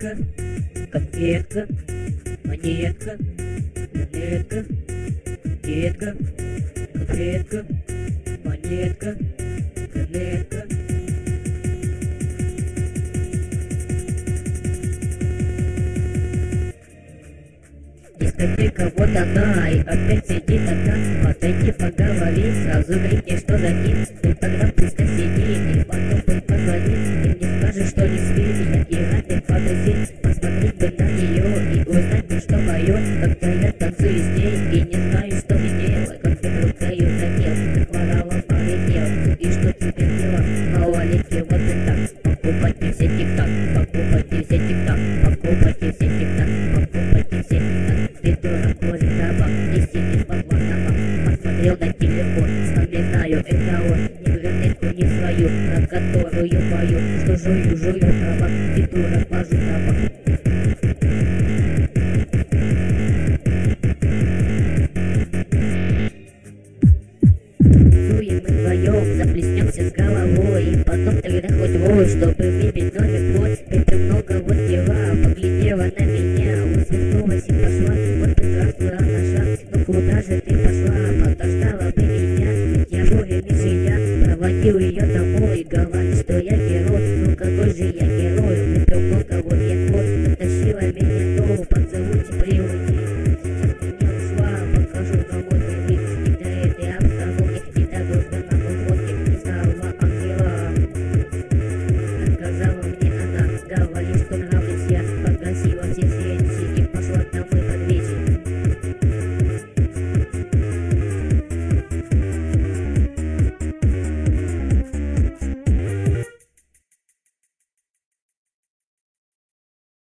Монетка, конфетка, монетка, монетка, конфетка, конфетка, монетка, конфетка. Дискотека, вот она, и опять сидит одна. Отойди, поговори, сразу крикни, что за хит. Ну тогда пусть сиди, и потом пусть позвони. Ты мне скажешь, что не спит, я рады фантазии. Посмотреть бы на нее и узнать бы, что поет. Когда я танцую с ней и не знаю, что мне делать. Как ты вдруг даю запел, захворала, полетел. И что теперь делать? Малолетки, вот и так. Покупайте все тик-так, покупайте все тик-так, покупайте все тик-так, покупайте все тик-так. Придурок курит табак и сидит под лотовом. Посмотрел на телефон, вспоминаю, это он. Не вернетку, не свою, про которую пою. Что жую табак, придурок, ложу табак.